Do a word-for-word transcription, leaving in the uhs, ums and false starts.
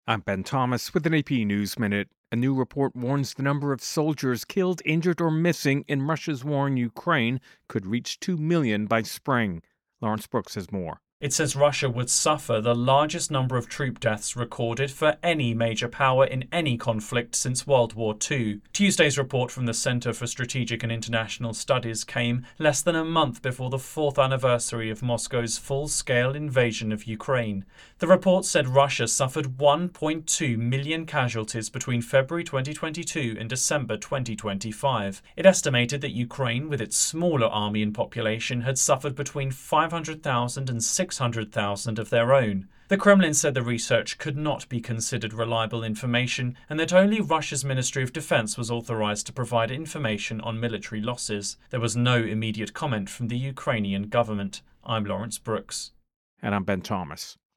I'm Ben Thomas with an A P News Minute. A new report warns the number of soldiers killed, injured, or missing in Russia's war in Ukraine could reach two million by spring. Lawrence Brooks has more. It says Russia would suffer the largest number of troop deaths recorded for any major power in any conflict since World War Two. Tuesday's report from the Center for Strategic and International Studies came less than a month before the fourth anniversary of Moscow's full-scale invasion of Ukraine. The report said Russia suffered one point two million casualties between February twenty twenty-two and December twenty twenty-five. It estimated that Ukraine, with its smaller army and population, had suffered between five hundred thousand and six hundred thousand of their own. The Kremlin said the research could not be considered reliable information and that only Russia's Ministry of Defense was authorized to provide information on military losses. There was no immediate comment from the Ukrainian government. I'm Lawrence Brooks. And I'm Ben Thomas.